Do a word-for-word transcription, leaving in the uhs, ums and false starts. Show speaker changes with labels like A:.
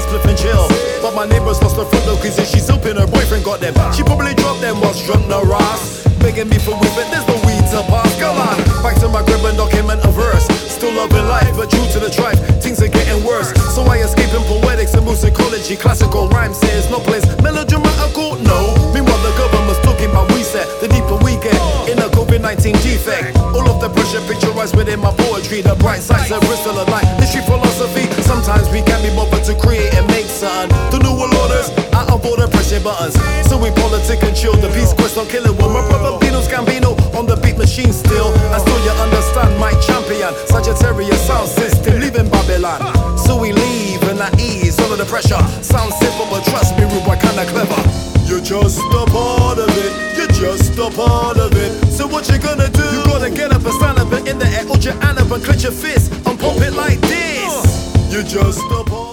A: split and chill. But my neighbours lost her front door cause if she's open, her boyfriend got them. She probably dropped them whilst drunk the Ross. Begging me for whip it, there's no weed to pass. Come on, back to my crib and document a verse. Still loving life, but true to the tribe, things are getting worse. So I escape in poetics and musicology. Classical rhyme says no place melodramatical, no. Meanwhile the government's talking about we set. The deeper we get in a COVID nineteen defect. All of the pressure picturized within my poetry. The bright sides of Bristol are like history philosophy. Sometimes we can't be bothered to create and make something. The new orders, out of order, pressure buttons. So we politic and chill. The peace quest on killing one. My brother Pino's Gambino on the beat machine still. And still you understand my champion Sagittarius sound system, leaving Babylon. So we leave and at ease under the pressure. Sounds simple but trust me, rude boy kinda clever. You're just a part of it, you're just a part of it. So what you gonna do? You gotta get up and stand up and in the air, hold your hand up and clench your fist and pump it like this. You're just a part